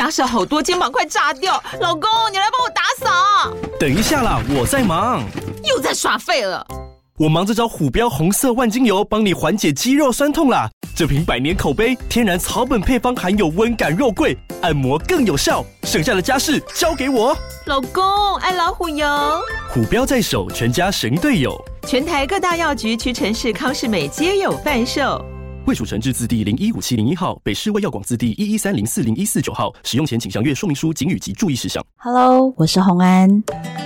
家事好多，肩膀快炸掉。老公，你来帮我打扫。 等一下啦，我在忙。 又在耍废了。 我忙着找虎标红色万金油，帮你缓解肌肉酸痛啦。这瓶100年口碑，天然草本配方，含有温感肉桂，按摩更有效。剩下的家事交给我。 老公，爱老虎油。 虎标在手，全家神队友。 全台各大药局、屈臣氏、康是美皆有贩售。 卫署成字字第015701号，北市卫药广字第113040149号。使用前请详阅说明书、警语及注意事项。 Hello， 我是洪安，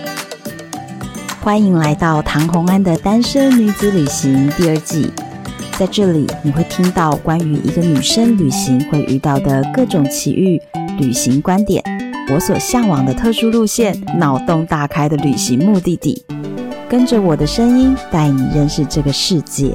欢迎来到唐洪安的单身女子旅行第2季。在这里，你会听到关于一个女生旅行会遇到的各种奇遇、旅行观点，我所向往的特殊路线，脑洞大开的旅行目的地。跟着我的声音，带你认识这个世界。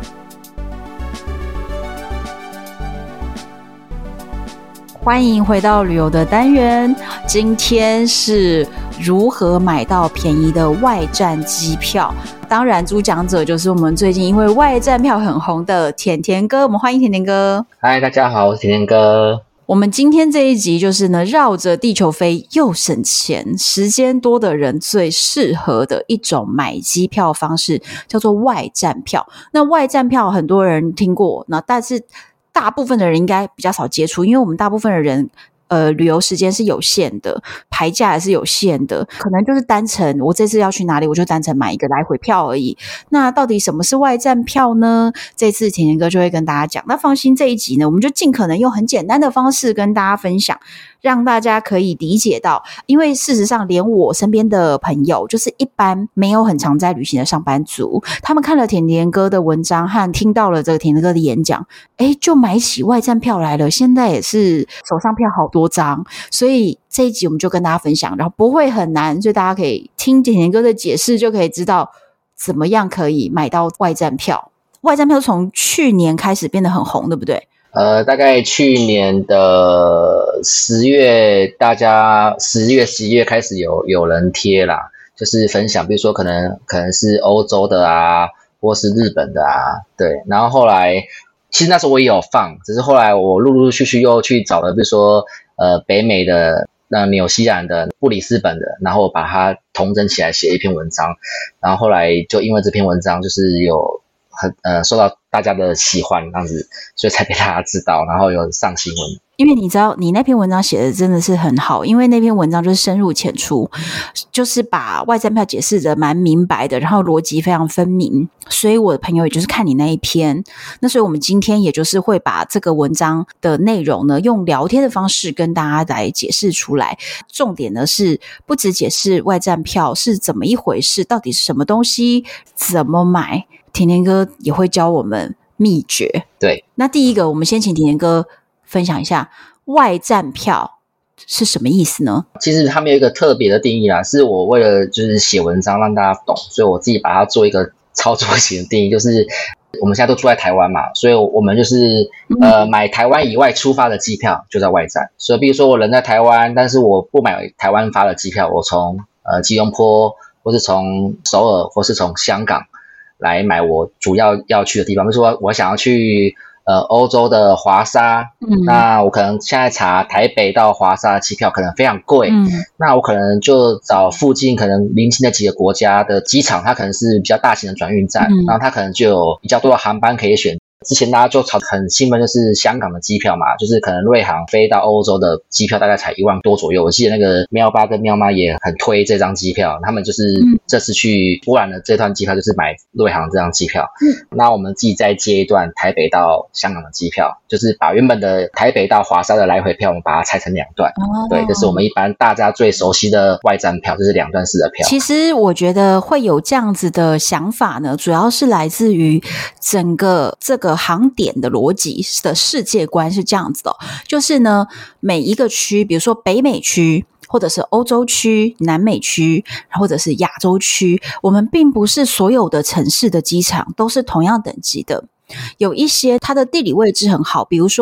欢迎回到旅游的单元，今天是如何买到便宜的外站机票。当然主讲者就是我们最近因为外站票很红的甜甜哥，我们欢迎甜甜哥。 嗨，大家好，我是甜甜哥。 我们今天这一集就是呢，绕着地球飞又省钱，时间多的人最适合的一种买机票方式，叫做外站票。那外站票很多人听过，那但是大部分的人应该比较少接触，因为我们大部分的人旅游时间是有限的，排价也是有限的，可能就是单程，我这次要去哪里我就单程买一个来回票而已。那到底什么是外站票呢？这次甜甜哥就会跟大家讲。那放心，这一集呢，我们就尽可能用很简单的方式跟大家分享，让大家可以理解到。因为事实上连我身边的朋友，就是一般没有很常在旅行的上班族，他们看了甜甜哥的文章和听到了这个甜甜哥的演讲，就买起外站票来了。现在也是手上票好多张，所以这一集我们就跟大家分享，然后不会很难，所以大家可以听甜甜哥的解释，就可以知道怎么样可以买到外站票。外站票从去年开始变得很红，对不对？ 大概去年的10月，大家10月、11月开始有人贴啦，就是分享，比如说可能是欧洲的啊，或是日本的啊，对。然后后来，其实那时候我也有放，只是后来我陆陆续续又去找了，比如说北美的、纽西兰的、布里斯本的，然后把它统整起来写一篇文章。然后后来就因为这篇文章就是有受到大家的喜欢，这样子，所以才被大家知道，然后有上新闻。 因为你知道，你那篇文章写的真的是很好，因为那篇文章就是深入浅出，就是把外站票解释的蛮明白的，然后逻辑非常分明，所以我的朋友也就是看你那一篇。那所以我们今天也就是会把这个文章的内容呢，用聊天的方式跟大家来解释出来。重点呢是不只解释外站票是怎么一回事，到底是什么东西，怎么买，甜甜哥也会教我们秘诀。 对， 那第一个，我们先请甜甜哥分享一下外站票是什么意思呢？ 其实他们有一个特别的定义啦，是我为了就是写文章让大家懂，所以我自己把它做一个操作型的定义，就是我们现在都住在台湾嘛，所以我们就是买台湾以外出发的机票就在外站。所以比如说我人在台湾，但是我不买台湾发的机票，我从吉隆坡或是从首尔或是从香港来买我主要要去的地方。比如说我想要去欧洲的华沙，那我可能现在查台北到华沙的机票可能非常贵，那我可能就找附近可能邻近的几个国家的机场，它可能是比较大型的转运站，然后它可能就有比较多的航班可以选。之前大家就很兴奋，就是香港的机票嘛，就是可能瑞航飞到欧洲的机票大概才1万多左右。我记得那个喵爸跟喵妈也很推这张机票，他们就是这次去波兰的这段机票就是买瑞航这张机票。那我们自己再接一段台北到香港的机票，就是把原本的台北到华沙的来回票，我们把它拆成2段。对，这是我们一般大家最熟悉的外站票，就是2段式的票。 其实我觉得会有这样子的想法呢，主要是来自于整个这个航点的逻辑的世界观是这样子的，就是呢，每一个区，比如说北美区，或者是欧洲区、南美区，或者是亚洲区，我们并不是所有的城市的机场都是同样等级的。有一些它的地理位置很好，比如说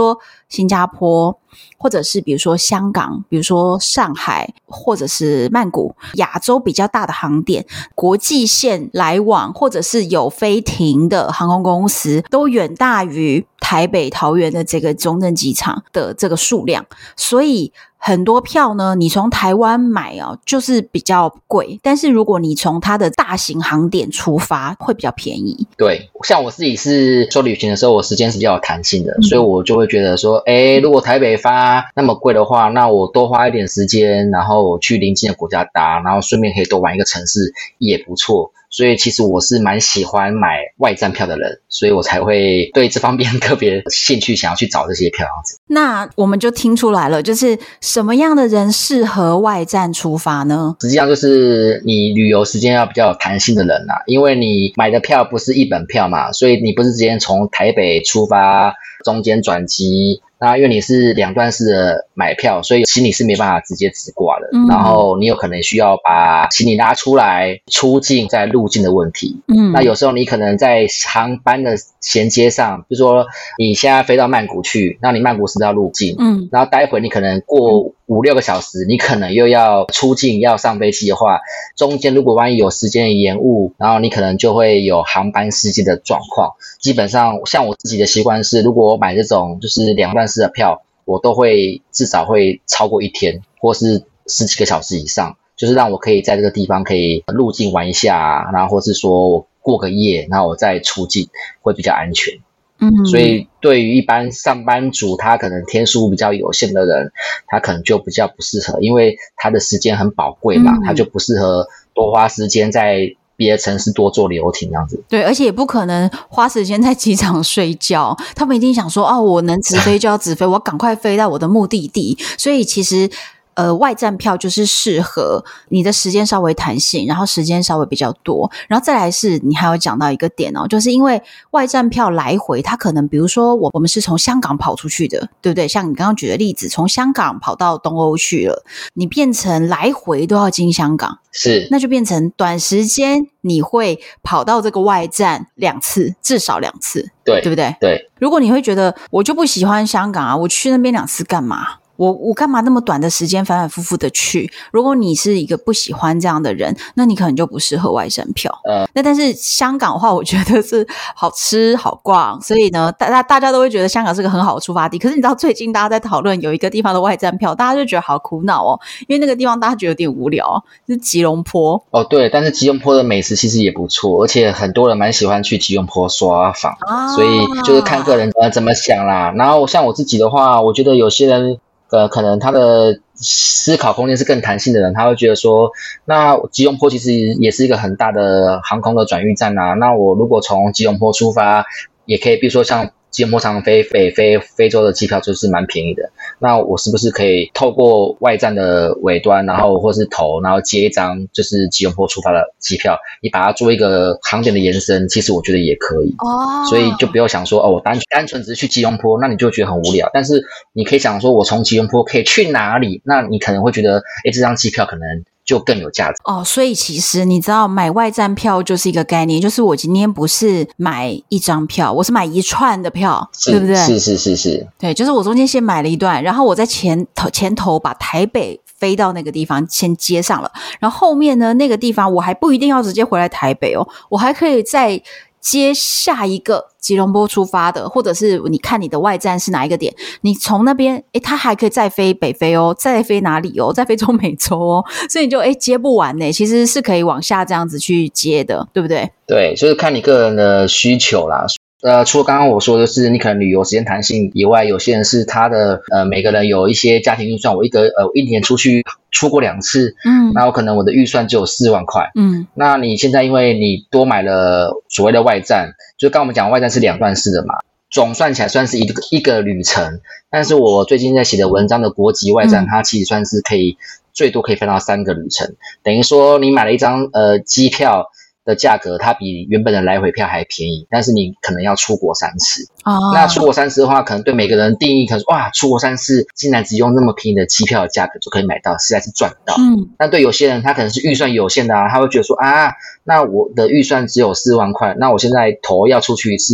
新加坡，或者是比如说香港，比如说上海，或者是曼谷，亚洲比较大的航点，国际线来往或者是有飞停的航空公司都远大于台北桃园的这个中正机场的这个数量，所以很多票呢你从台湾买就是比较贵，但是如果你从它的大型航点出发会比较便宜。 对，像我自己是做旅行的时候，我时间是比较有弹性的，所以我就会觉得说如果台北发那么贵的话，那我多花一点时间，然后去邻近的国家搭，然后顺便可以多玩一个城市也不错。所以其实我是蛮喜欢买外站票的人，所以我才会对这方面特别兴趣，想要去找这些票样子。 那我们就听出来了，就是什么样的人适合外站出发呢？ 实际上就是你旅游时间要比较有弹性的人啦，因为你买的票不是一本票嘛，所以你不是直接从台北出发，中间转机。那因为你是两段式的买票，所以行李是没办法直接直挂的，然后你有可能需要把行李拉出来，出境在入境的问题。那有时候你可能在航班的衔接上，比如说你现在飞到曼谷去，那你曼谷是要入境，然后待会你可能过5-6个小时，你可能又要出境要上飞机的话，中间如果万一有时间的延误，然后你可能就会有航班失机的状况。基本上像我自己的习惯是，如果我买这种就是两段式的票，我都会至少会超过1天或是10几个小时以上，就是让我可以在这个地方可以入境玩一下，然后或是说我过个夜，然后我再出境会比较安全。所以对于一般上班族，他可能天数比较有限的人，他可能就比较不适合，因为他的时间很宝贵嘛，他就不适合多花时间在别的城市多做留停这样子。 对，而且也不可能花时间在机场睡觉，他们一定想说我能直飞就要直飞，我要赶快飞到我的目的地。所以其实外站票就是适合你的时间稍微弹性，然后时间稍微比较多，然后再来是你还有讲到一个点就是因为外站票来回它可能比如说我们是从香港跑出去的，对不对？像你刚刚举的例子，从香港跑到东欧去了，你变成来回都要经香港， 是， 那就变成短时间你会跑到这个外站2次，至少2次，对不对？ 对。 如果你会觉得我就不喜欢香港我去那边2次干嘛？我干嘛那么短的时间反反复复的去？如果你是一个不喜欢这样的人，那你可能就不适合外站票。那但是香港的话，我觉得是好吃好逛，所以呢，大家都会觉得香港是个很好的出发地。可是你知道最近大家在讨论有一个地方的外站票，大家就觉得好苦恼因为那个地方大家觉得有点无聊，就是吉隆坡。 对，但是吉隆坡的美食其实也不错，而且很多人蛮喜欢去吉隆坡刷房，所以就是看个人怎么想啦。然后像我自己的话，我觉得有些人可能他的思考空间是更弹性的人，他会觉得说，那吉隆坡其实也是一个很大的航空的转运站啊，那我如果从吉隆坡出发，也可以比如说像吉隆坡常飞非洲的机票就是蛮便宜的，那我是不是可以透过外站的尾端，然后或是头，然后接一张就是吉隆坡出发的机票，你把它做一个航点的延伸，其实我觉得也可以。所以就不要想说我单纯只是去吉隆坡，那你就觉得很无聊。但是你可以想说我从吉隆坡可以去哪里，那你可能会觉得这张机票可能就更有价值所以其实你知道买外站票就是一个概念，就是我今天不是买一张票，我是买一串的票，对不对？ 是， 对，就是我中间先买了一段，然后我在前头把台北飞到那个地方先接上了，然后后面呢那个地方我还不一定要直接回来台北我还可以再接下一个吉隆坡出发的，或者是你看你的外站是哪一个点，你从那边它还可以再飞北非再飞哪里再飞中美洲所以你就接不完其实是可以往下这样子去接的，对不对？ 对，就是看你个人的需求啦。除了刚刚我说的是你可能旅游时间弹性以外，有些人是他的每个人有一些家庭预算，我一年出国2次，那我可能我的预算只有4万块，那你现在因为你多买了所谓的外站，就刚我们讲外站是2段式的嘛，总算起来算是一个旅程，但是我最近在写的文章的国际外站，它其实算是最多可以分到3个旅程，等于说你买了一张机票的价格，它比原本的来回票还便宜，但是你可能要出国3次。那出国3次的话，可能对每个人定义可能说哇，出国3次竟然只用那么便宜的机票的价格就可以买到，实在是赚到。但对有些人他可能是预算有限的他会觉得说那我的预算只有4万块，那我现在头要出去一次，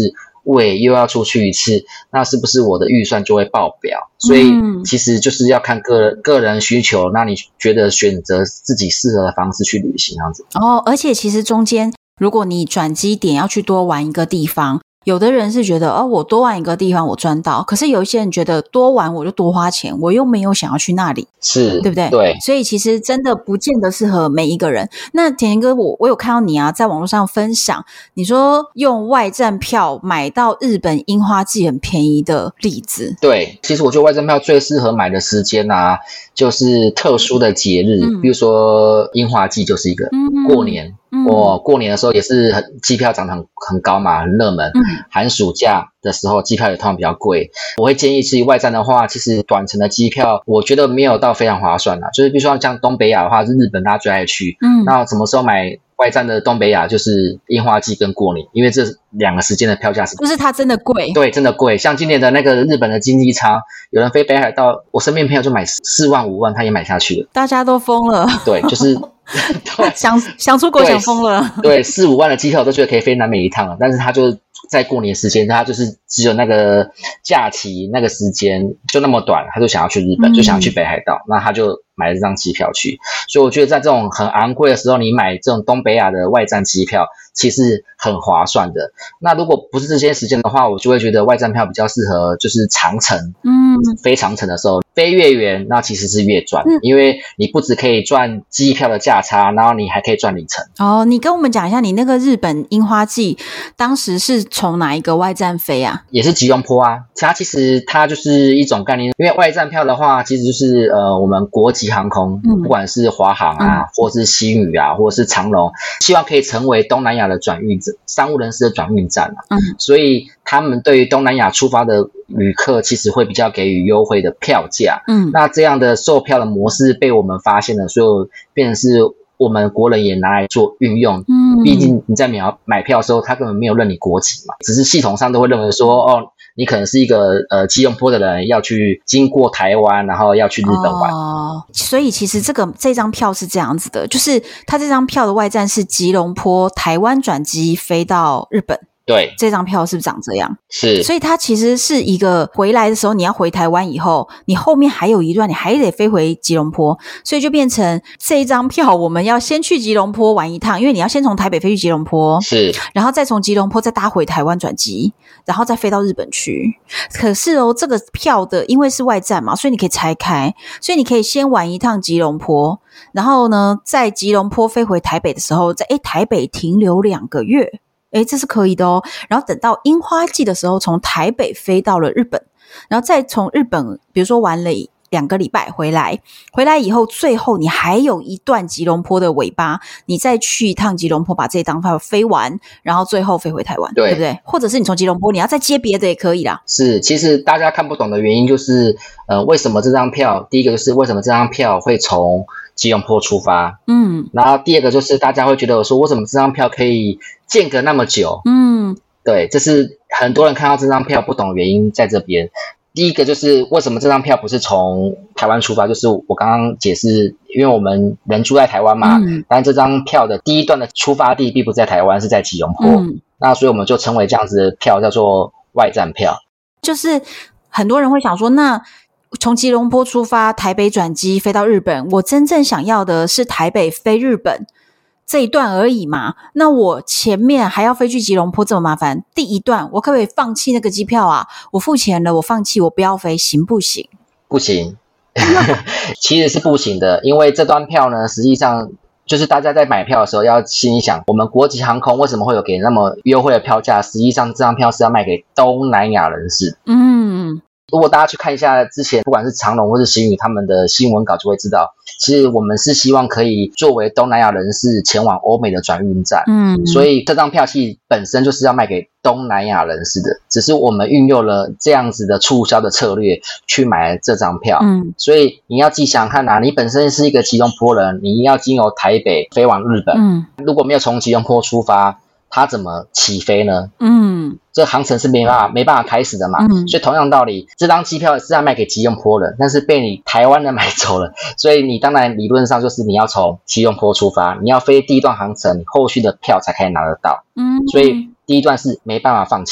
我也又要出去一次，那是不是我的预算就会爆表？所以其实就是要看个人需求，那你觉得选择自己适合的方式去旅行这样子。 而且其实中间如果你转机点要去多玩一个地方，有的人是觉得我多玩一个地方我赚到，可是有一些人觉得多玩我就多花钱，我又没有想要去那里， 是对不对？ 对， 所以其实真的不见得适合每一个人。那甜甜哥，我有看到你啊，在网络上分享，你说用外站票买到日本樱花季很便宜的例子。 对，其实我觉得外站票最适合买的时间啊，就是特殊的节日，比如说樱花季就是一个，过年。我过年的时候也是机票涨得很高嘛，很热门。寒暑假的时候机票也通常比较贵。我会建议自己外站的话，其实短程的机票我觉得没有到非常划算啦。就是比如说像东北亚的话，是日本大家最爱去。那什么时候买外站的东北亚？就是樱花季跟过年，因为这两个时间的票价是就是它真的贵。 对，真的贵。像今年的那个日本的经济舱，有人飞北海道，我身边朋友就买4万5万，他也买下去了。 大家都疯了。 对，就是想出国想疯了。 对，4、5万的机票我都觉得可以飞南美一趟了，但是他就在过年时间，他就是只有那个假期那个时间就那么短，他就想要去日本，就想要去北海道，那他就买了这张机票去。所以我觉得在这种很昂贵的时候，你买这种东北亚的外站机票其实很划算的。那如果不是这些时间的话，我就会觉得外站票比较适合就是长程，飞长程的时候，飞越远那其实是越赚，因为你不只可以赚机票的价差，然后你还可以赚里程。 你跟我们讲一下你那个日本樱花季当时是从哪一个外站飞啊？ 也是吉隆坡啊。其实它就是一种概念，因为外站票的话其实就是我们国际航空，不管是华航啊，或是星宇啊，或是长荣，希望可以成为东南亚的转运商务人士的转运站啊。所以他们对于东南亚出发的旅客其实会比较给予优惠的票价。那这样的售票的模式被我们发现了，所以变成是我们国人也拿来做运用。毕竟你在买票的时候，他根本没有认你国籍嘛，只是系统上都会认为说你可能是一个吉隆坡的人，要去经过台湾，然后要去日本玩。 所以其实这张票是这样子的，就是他这张票的外站是吉隆坡台湾转机飞到日本。 对， 这张票是不是长这样？ 是， 所以它其实是一个回来的时候，你要回台湾以后，你后面还有一段，你还得飞回吉隆坡，所以就变成这一张票，我们要先去吉隆坡玩一趟，因为你要先从台北飞去吉隆坡， 是， 然后再从吉隆坡再搭回台湾转机，然后再飞到日本去。可是这个票的因为是外站嘛，所以你可以拆开，所以你可以先玩一趟吉隆坡，然后呢，在吉隆坡飞回台北的时候，在台北停留2个月。这是可以的然后等到樱花季的时候，从台北飞到了日本，然后再从日本比如说玩了2个礼拜回来以后，最后你还有一段吉隆坡的尾巴，你再去一趟吉隆坡把这张票飞完，然后最后飞回台湾， 对不对？或者是你从吉隆坡你要再接别的也可以啦。 是，其实大家看不懂的原因就是为什么这张票，第一个就是为什么这张票会从吉隆坡出发，然后第二个就是大家会觉得说为什么这张票可以间隔那么久，对，这是很多人看到这张票不懂的原因在这边。第一个就是为什么这张票不是从台湾出发，就是我刚刚解释，因为我们人住在台湾嘛，但这张票的第一段的出发地并不在台湾，是在吉隆坡，那所以我们就称为这样子的票叫做外站票。 就是很多人会想说，那从吉隆坡出发，台北转机飞到日本，我真正想要的是台北飞日本这一段而已嘛，那我前面还要飞去吉隆坡这么麻烦，第一段我可不可以放弃那个机票啊？我付钱了，我放弃，我不要飞，行不行？ 不行其实是不行的，因为这段票呢，实际上就是大家在买票的时候要心里想，我们国际航空为什么会有给那么优惠的票价，实际上这张票是要卖给东南亚人士。如果大家去看一下之前不管是长荣或是星宇他们的新闻稿，就会知道其实我们是希望可以作为东南亚人士前往欧美的转运站，所以这张票其实本身就是要卖给东南亚人士的，只是我们运用了这样子的促销的策略去买这张票。所以你要自己想看你本身是一个吉隆坡人，你要经由台北飞往日本，如果没有从吉隆坡出发，它怎么起飞呢？这个航程是没办法开始的嘛。所以同样道理，这张机票是要卖给吉隆坡人，但是被你台湾人买走了，所以你当然理论上就是你要从吉隆坡出发，你要飞第一段航程，你后续的票才可以拿得到。所以第一段是没办法放弃的。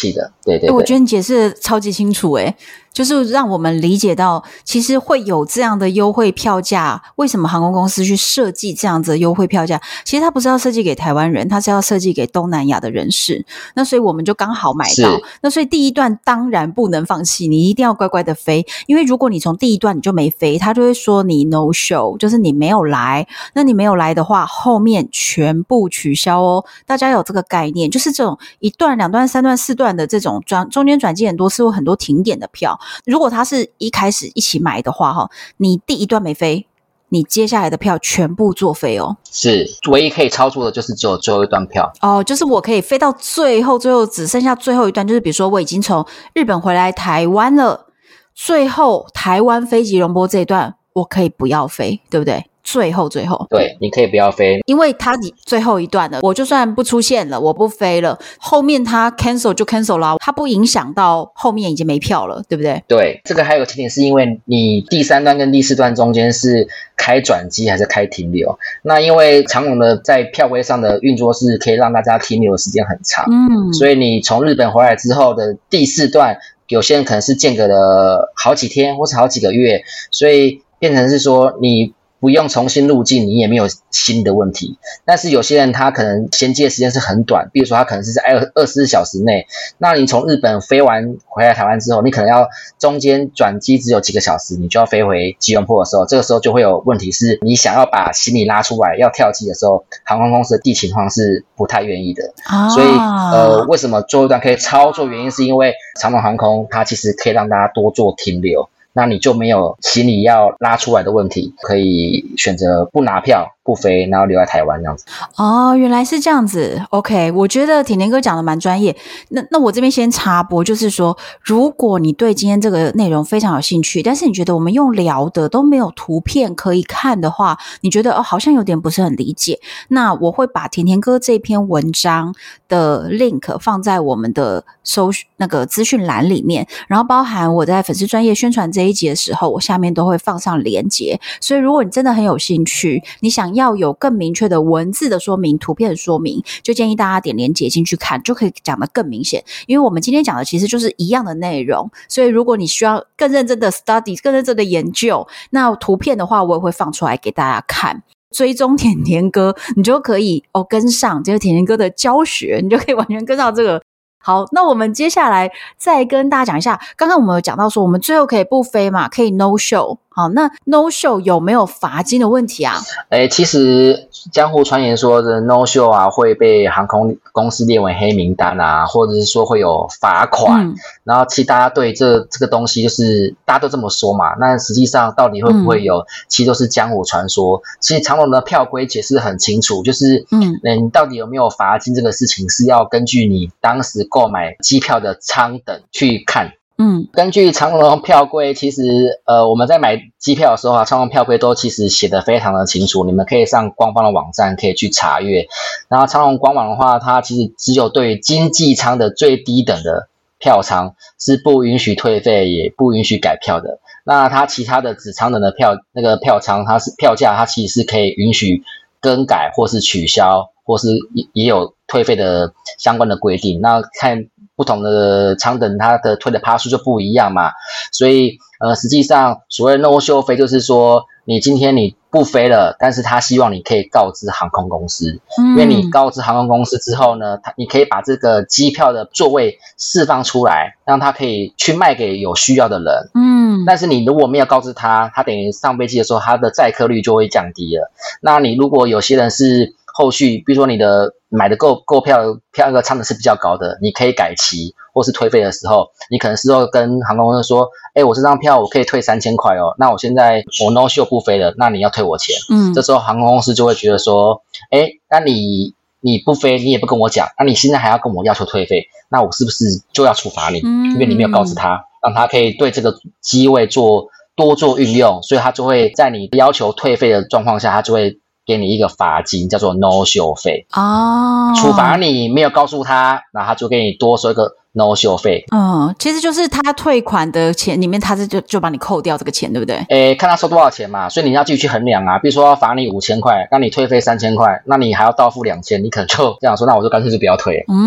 对对对， 我觉得你解释的超级清楚就是让我们理解到其实会有这样的优惠票价，为什么航空公司去设计这样子的优惠票价，其实它不是要设计给台湾人，它是要设计给东南亚的人士，那所以我们就刚好买到，那所以第一段当然不能放弃，你一定要乖乖的飞，因为如果你从第一段你就没飞，他就会说你 no show， 就是你没有来，那你没有来的话后面全部取消哦，大家有这个概念，就是这种一段两段三段四段的这种中间转机很多次有很多停点的票，如果他是一开始一起买的话你第一段没飞，你接下来的票全部作废哦。 是唯一可以操作的就是只有最后一段票就是我可以飞到最后只剩下最后一段，就是比如说我已经从日本回来台湾了，最后台湾飞吉隆坡这一段我可以不要飞，对不对？最后对，你可以不要飞， 因为它最后一段了，我就算不出现了，我不飞了，后面它 cancel 就 cancel 了，它不影响到后面已经没票了，对不对？ 对，这个还有个前提是因为你第3段跟第4段中间是开转机还是开停留，那因为长荣的在票规上的运作是可以让大家停留的时间很长，所以你从日本回来之后的第4段有些人可能是间隔了好几天或是好几个月，所以变成是说你不用重新入境，你也没有新的问题。但是有些人他可能衔接的时间是很短，比如说他可能是在24小时内，那你从日本飞完回来台湾之后，你可能要中间转机只有几个小时，你就要飞回吉隆坡的时候，这个时候就会有问题是你想要把行李拉出来要跳机的时候，航空公司的地勤方是不太愿意的。所以为什么最后一段可以操作，原因是因为长荣航空它其实可以让大家多做停留，那你就没有行李要拉出来的问题，可以选择不拿票不飞，然后留在台湾这样子。 原来是这样子。 OK， 我觉得甜甜哥讲的蛮专业。那我这边先插播，就是说如果你对今天这个内容非常有兴趣，但是你觉得我们用聊的都没有图片可以看的话，你觉得好像有点不是很理解，那我会把甜甜哥这篇文章的 link 放在我们的那个资讯栏里面，然后包含我在粉丝专页宣传这一集的时候，我下面都会放上连结，所以如果你真的很有兴趣，你想要有更明确的文字的说明、图片的说明，就建议大家点连结进去看，就可以讲得更明显。因为我们今天讲的其实就是一样的内容，所以如果你需要更认真的 study、更认真的研究，那图片的话我也会放出来给大家看。追踪甜甜哥，你就可以跟上这个甜甜哥的教学，你就可以完全跟上这个。好，那我们接下来再跟大家讲一下，刚刚我们有讲到说我们最后可以不飞嘛，可以 no show。好，那 no show 有没有罚金的问题啊？ 其实江湖传言说的 no show 啊会被航空公司列为黑名单啊，或者是说会有罚款。然后其实大家对这个东西就是大家都这么说嘛，那实际上到底会不会有，其实都是江湖传说。其实长荣的票规解释很清楚，就是你到底有没有罚金这个事情是要根据你当时购买机票的舱等去看。根据长荣的票规，其实我们在买机票的时候啊，长荣票规都其实写得非常的清楚，你们可以上官方的网站可以去查阅。然后长荣官网的话，它其实只有对经济舱的最低等的票舱是不允许退费，也不允许改票的。那它其他的子舱等的票舱，它是票价，它其实是可以允许更改或是取消，或是也有退费的相关的规定。那看不同的舱等，它的退的趴数就不一样嘛，所以实际上所谓 no show 飞就是说你今天你不飞了，但是他希望你可以告知航空公司，因为你告知航空公司之后呢，你可以把这个机票的座位释放出来，让他可以去卖给有需要的人。但是你如果没有告知他等于上飞机的时候他的载客率就会降低了。那你如果有些人是后续比如说你的买的购票那个舱的是比较高的，你可以改期或是退费的时候，你可能事后跟航空公司说我这张票我可以退3000块哦，那我现在我 no show 不飞了，那你要退我钱。这时候航空公司就会觉得说那你不飞你也不跟我讲，那你现在还要跟我要求退费，那我是不是就要处罚你？因为你没有告知他，让他可以对这个机位多做运用，所以他就会在你要求退费的状况下，他就会给你一个罚金，叫做 no show 费。处罚你没有告诉他，然后他就给你多收一个 no show 费。 其实就是他退款的钱里面，他就把你扣掉这个钱，对不对？ 看他收多少钱嘛，所以你要继续去衡量啊。比如说要罚你5000块，那你退费3000块，那你还要倒付2000，你可能就这样说，那我就干脆就不要退。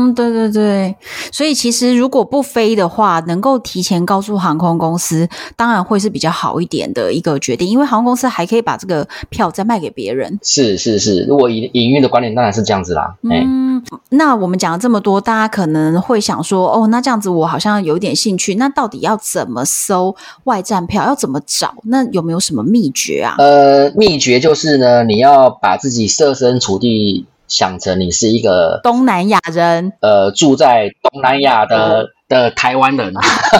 对对对，所以其实如果不飞的话，能够提前告诉航空公司，当然会是比较好一点的一个决定，因为航空公司还可以把这个票再卖给别人。 是，如果以营运的观点当然是这样子啦。 那我们讲了这么多，大家可能会想说，哦，那这样子我好像有点兴趣，那到底要怎么搜外站票，要怎么找？那有没有什么秘诀啊？ 秘诀就是呢，你要把自己设身处地想成你是一个东南亚人， 住在东南亚的台湾人。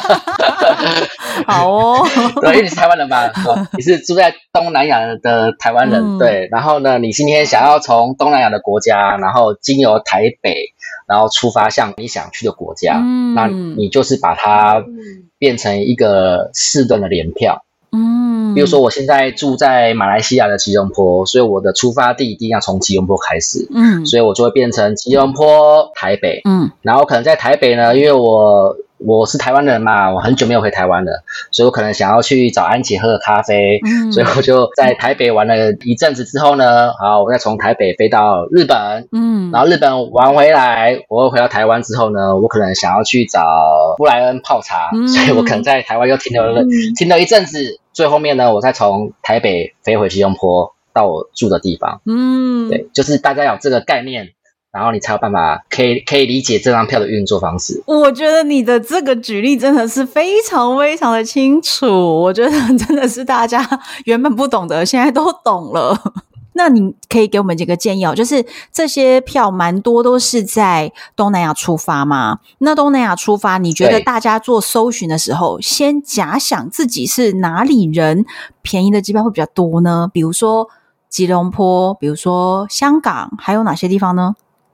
好哦， 对，因为你是台湾人嘛，你是住在东南亚的台湾人，对。然后呢，你今天想要从东南亚的国家，然后经由台北，然后出发向你想去的国家，那你就是把它变成一个4段的联票。比如说我现在住在马来西亚的吉隆坡，所以我的出发地一定要从吉隆坡开始，所以我就会变成吉隆坡台北，然后可能在台北呢，因为我是台湾人嘛，我很久没有回台湾了，所以我可能想要去找安姐喝个咖啡，所以我就在台北玩了一阵子之后呢，好，我再从台北飞到日本，然后日本玩回来，我又回到台湾之后呢，我可能想要去找布莱恩泡茶，所以我可能在台湾又停了一阵子，最后面呢，我再从台北飞回吉隆坡到我住的地方，对，就是大家有这个概念。然后你才有办法可以理解这张票的运作方式。 我觉得你的这个举例真的是非常非常的清楚，我觉得真的是大家原本不懂的现在都懂了。那你可以给我们几个建议哦，就是这些票蛮多都是在东南亚出发嘛，那东南亚出发你觉得大家做搜寻的时候先假想自己是哪里人，便宜的机票会比较多呢？比如说吉隆坡，比如说香港，还有哪些地方呢？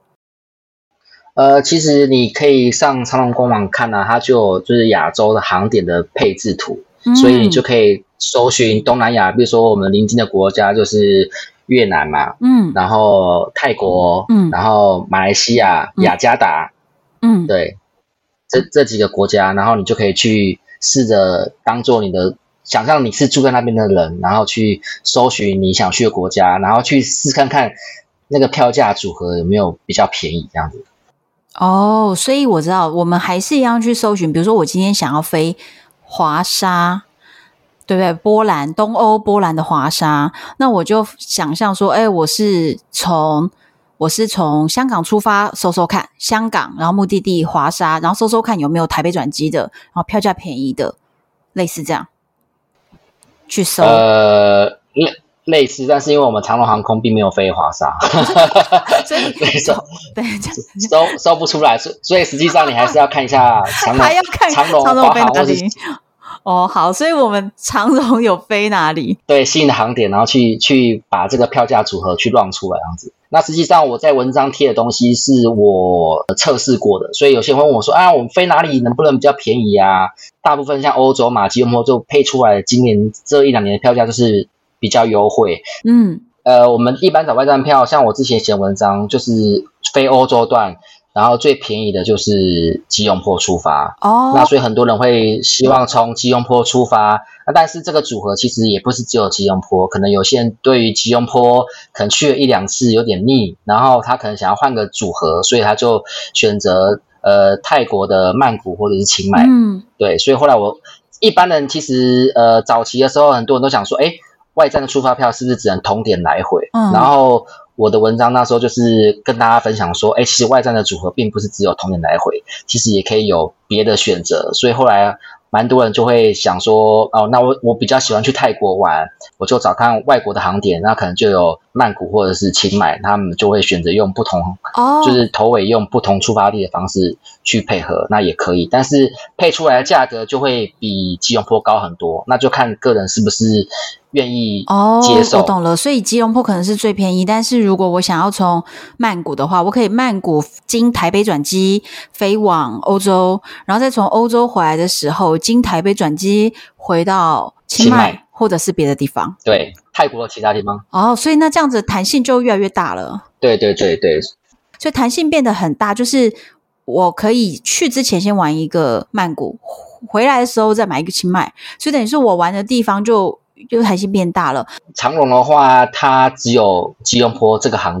其实你可以上长荣官网看啊，它就是亚洲的航点的配置图，所以你就可以搜寻东南亚，比如说我们邻近的国家就是越南嘛，然后泰国，然后马来西亚、雅加达，对，这几个国家，然后你就可以去试着当做你的，想象你是住在那边的人，然后去搜寻你想去的国家，然后去试看看那个票价组合有没有比较便宜这样子。 哦，所以我知道我们还是一样去搜寻，比如说我今天想要飞华沙，对不对？东欧波兰的华沙，那我就想象说，我是从香港出发，搜搜看香港，然后目的地华沙，然后搜搜看有没有台北转机的，然后票价便宜的，类似这样去搜。 类似，但是因为我们长荣航空并没有飞华沙， 所以搜不出来，所以实际上你还是要看一下长荣飞哪里。哦，好，所以我们长荣有飞哪里？ 对，新的航点，然后去把这个票价组合去乱出来这样子。那实际上我在文章贴的东西是我测试过的，所以有些人问我说我们飞哪里能不能比较便宜啊？大部分像欧洲嘛，吉隆坡就配出来今年这1-2年的票价就是比较优惠。我们一般找外站票，像我之前写文章就是飞欧洲段，然后最便宜的就是吉隆坡出发。那所以很多人会希望从吉隆坡出发，但是这个组合其实也不是只有吉隆坡，可能有些人对于吉隆坡可能去了1-2次有点腻，然后他可能想要换个组合，所以他就选择泰国的曼谷或者是清迈。对，所以后来一般人其实早期的时候很多人都想说，外站的出发票是不是只能同点来回？然后我的文章那时候就是跟大家分享说，其实外站的组合并不是只有同点来回，其实也可以有别的选择。所以后来蛮多人就会想说，那我比较喜欢去泰国玩，我就找看外国的航点，那可能就有曼谷或者是清迈，他们就会选择用不同，就是头尾用不同出发地的方式去配合，那也可以，但是配出来的价格就会比吉隆坡高很多，那就看个人是不是愿意接受。 我懂了，所以吉隆坡可能是最便宜，但是如果我想要从曼谷的话，我可以曼谷经台北转机飞往欧洲，然后再从欧洲回来的时候经台北转机回到清迈或者是别的地方。 对，泰国的其他地方。 所以那这样子弹性就越来越大了。 对对对对， 所以弹性变得很大，就是我可以去之前先玩一个曼谷，回来的时候再买一个清迈，所以等于是我玩的地方就弹性变大了。 长荣的话，它只有吉隆坡这个航点，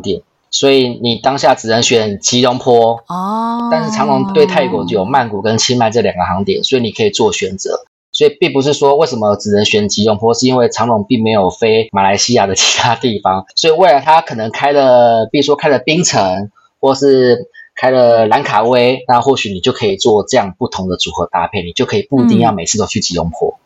所以你当下只能选吉隆坡但是长荣对泰国就有曼谷跟清迈这2个航点，所以你可以做选择。所以并不是说为什么只能选吉隆坡，是因为长荣并没有飞马来西亚的其他地方，所以未来它可能开了，比如说开了槟城，或是开了兰卡威，那或许你就可以做这样不同的组合搭配，你就可以不一定要每次都去吉隆坡。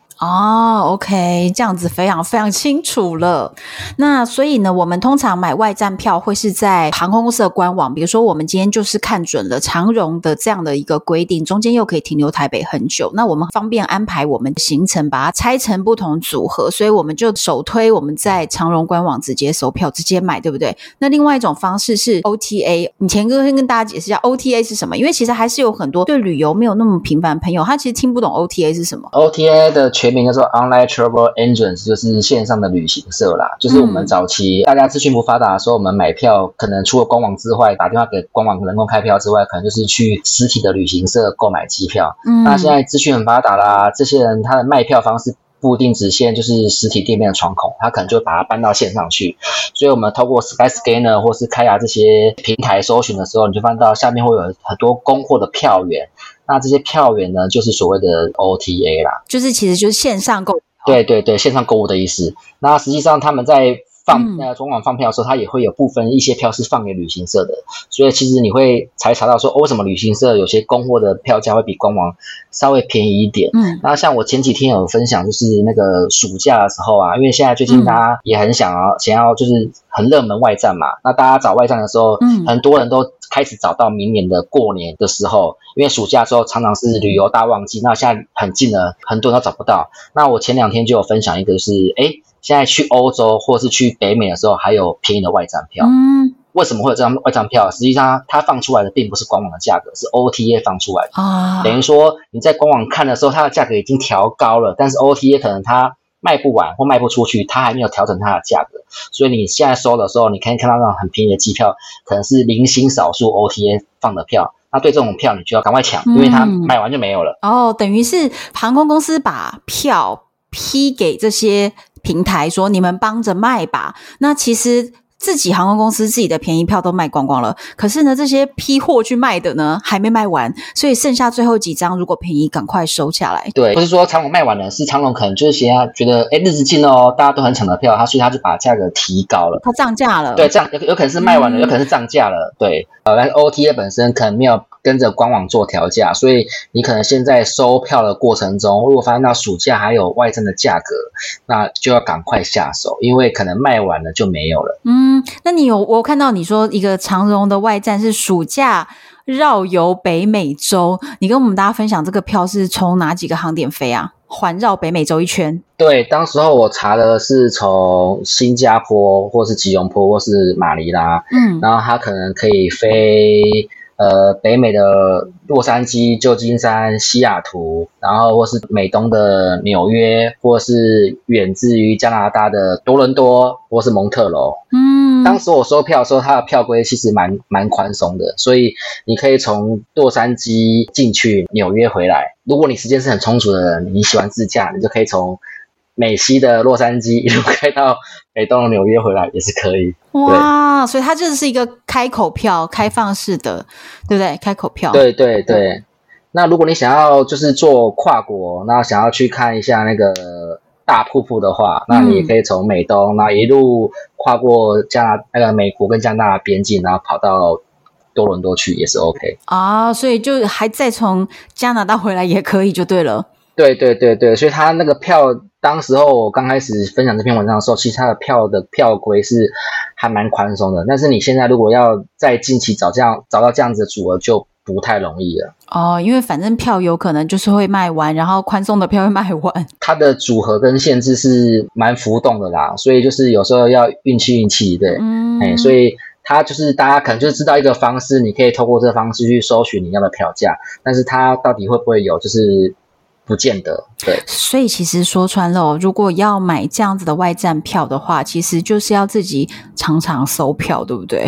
OK， 这样子非常非常清楚了。那所以呢，我们通常买外站票会是在航空公司的官网，比如说我们今天就是看准了长荣的这样的一个规定，中间又可以停留台北很久，那我们方便安排我们的行程，把它拆成不同组合，所以我们就首推我们在长荣官网直接搜票直接买，对不对？那另外一种方式是 OTA， 你前哥先跟大家解释一下 OTA 是什么，因为其实还是有很多对旅游没有那么频繁的朋友，他其实听不懂 OTA 是什么。 OTA 的全名叫做 Online Travel Agents， 就是线上的旅行社啦。就是我们早期大家资讯不发达的时候，我们买票可能除了官网之外，打电话给官网人工开票之外，可能就是去实体的旅行社购买机票。那现在资讯很发达啦，这些人他的卖票方式不一定只限就是实体店面的窗口，他可能就把它搬到线上去。所以我们透过 Skyscanner 或是开亚这些平台搜寻的时候，你就翻到下面会有很多供货的票源。那这些票源呢，就是所谓的 OTA 啦， 就是其实就是线上购。 对对对，线上购物的意思。那实际上他们在官网放票的时候，它也会有部分一些票是放给旅行社的，所以其实你会才查到说，为什么旅行社有些供货的票价会比官网稍微便宜一点。那像我前几天有分享，就是那个暑假的时候啊，因为现在最近大家也很想要就是很热门外站嘛，那大家找外站的时候，很多人都开始找到明年的过年的时候，因为暑假之后常常是旅游大旺季，那现在很近了，很多人都找不到。那我前2天就有分享一个是，现在去欧洲或是去北美的时候还有便宜的外站票。为什么会有这张外站票？实际上它放出来的并不是官网的价格，是 OTA 放出来的。等于说你在官网看的时候，它的价格已经调高了，但是 OTA 可能它卖不完或卖不出去，它还没有调整它的价格，所以你现在收的时候，你可以看到那种很便宜的机票，可能是零星少数 OTA 放的票。那对这种票你就要赶快抢，因为它买完就没有了。 等于是航空公司把票批给这些平台说你们帮着卖吧，那其实自己航空公司自己的便宜票都卖光光了，可是呢这些批货去卖的呢还没卖完，所以剩下最后几张如果便宜赶快收下来。 对，不是说长荣卖完了，是长荣可能就是觉得日子近了大家都很抢的票，所以他就把价格提高了， 他涨价了。 对，这样有可能是卖完了，有可能是涨价了。对，但是 OTA 本身可能没有跟着官网做调价，所以你可能现在收票的过程中，如果发现到暑假还有外站的价格，那就要赶快下手，因为可能卖完了就没有了。 那我看到你说一个长荣的外站是暑假绕游北美洲，你跟我们大家分享这个票是从哪几个航点飞啊？环绕北美洲一圈。 对，当时候我查的是从新加坡或是吉隆坡或是马尼拉，然后它可能可以飞北美的洛杉矶、旧金山、西雅图，然后或是美东的纽约，或是远至于加拿大的多伦多或是蒙特楼。当时我收票的时候，它的票规其实蛮宽松的，所以你可以从洛杉矶进去纽约回来。如果你时间是很充足的人，你喜欢自驾，你就可以从美西的洛杉矶一路开到美东的纽约回来也是可以。 哇，所以它就是一个开口票，开放式的，对不对？开口票。 对对对。那如果你想要就是做跨国，那想要去看一下那个大瀑布的话，那你也可以从美东，然后一路跨过美国跟加拿大边境，然后跑到多伦多去也是 OK 所以就还再从加拿大回来也可以就对了。 对对对对，所以他那个票，当时候我刚开始分享这篇文章的时候，其实他的票规是还蛮宽松的，但是你现在如果要在近期找到这样子的组合就不太容易了。 因为反正票有可能就是会卖完，然后宽松的票会卖完。 它的组合跟限制是蛮浮动的啦，所以就是有时候要运气，对。所以它就是大家可能就是知道一个方式，你可以透过这个方式去搜寻你要的票价，但是它到底会不会有就是不见得。对， 所以其实说穿了如果要买这样子的外站票的话，其实就是要自己常常搜票，对不对？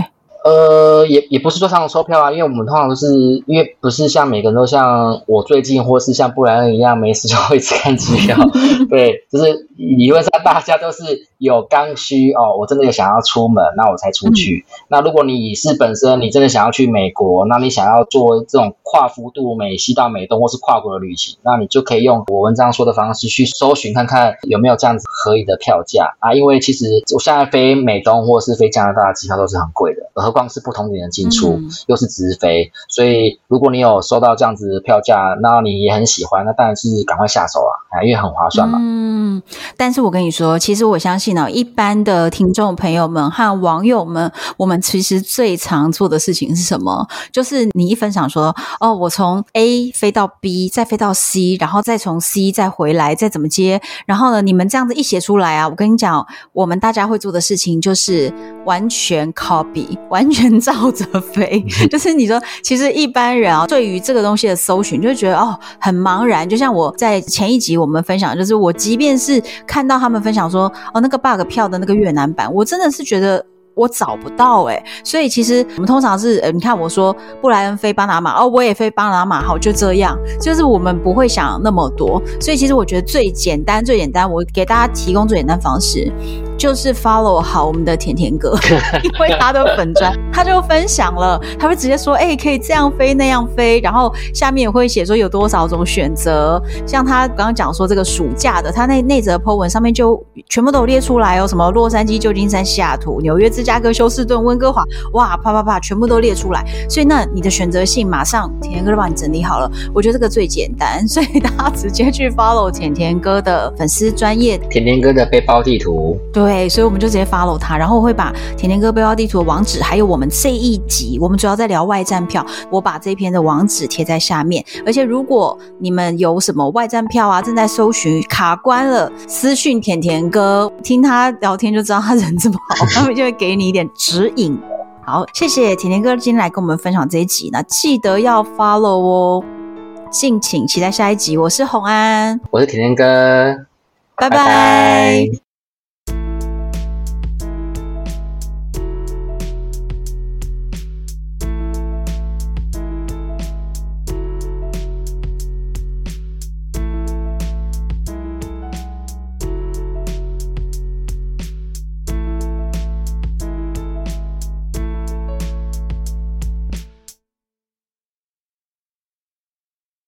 也不是说常收票啊，因为我们通常都是因为不是像每个人都像我最近或是像布莱恩一样没事就会一直看机票，对，就是理论上大家都是有刚需哦，我真的有想要出门，那我才出去。那如果你是本身你真的想要去美国，那你想要做这种跨幅度美西到美东或是跨国的旅行，那你就可以用我文章说的方式去搜寻看看有没有这样子合理的票价啊，因为其实我现在飞美东或是飞加拿大的机票都是很贵的，何况是不同点的进出，又是直飞，所以如果你有收到这样子的票价，那你也很喜欢，那当然是赶快下手啊，因为很划算嘛。 但是我跟你说，其实我相信一般的听众朋友们和网友们，我们其实最常做的事情是什么？就是你一分享说，我从 A 飞到 B， 再飞到 C， 然后再从 C 再回来，再怎么接，然后呢，你们这样子一写出来啊，我跟你讲，我们大家会做的事情就是完全 copy， 完全照着飞。就是你说，其实一般人啊，对于这个东西的搜寻，就会觉得很茫然。就像我在前一集我们分享，就是我即便是看到他们分享说，那个 bug 票的那个越南版，我真的是觉得我找不到所以其实我们通常是你看我说布莱恩飞巴拿马，我也飞巴拿马，好，就这样，就是我们不会想那么多。所以其实我觉得最简单，我给大家提供最简单方式就是 follow 好我们的甜甜哥，因为他的粉专他就分享了，他会直接说可以这样飞那样飞，然后下面也会写说有多少种选择，像他刚刚讲说这个暑假的，他那则 po 文上面就全部都有列出来什么洛杉矶、旧金山、西雅图、纽约、芝加哥、休斯顿、温哥华，哇，啪啪啪，全部都列出来。所以那你的选择性马上甜甜哥都帮你整理好了，我觉得这个最简单，所以大家直接去 follow 甜甜哥的粉丝专页， 甜甜哥的背包地图， 对，所以我们就直接 follow 他，然后我会把甜甜哥背包地图的网址，还有我们这一集我们主要在聊外站票，我把这篇的网址贴在下面。而且如果你们有什么外站票啊，正在搜寻卡关了，私讯甜甜哥，听他聊天就知道他人这么好，他们就会给你一点指引。好，谢谢甜甜哥今天来跟我们分享这一集，那记得要 follow 哦，敬请期待下一集。我是洪安， 我是甜甜哥， 拜拜。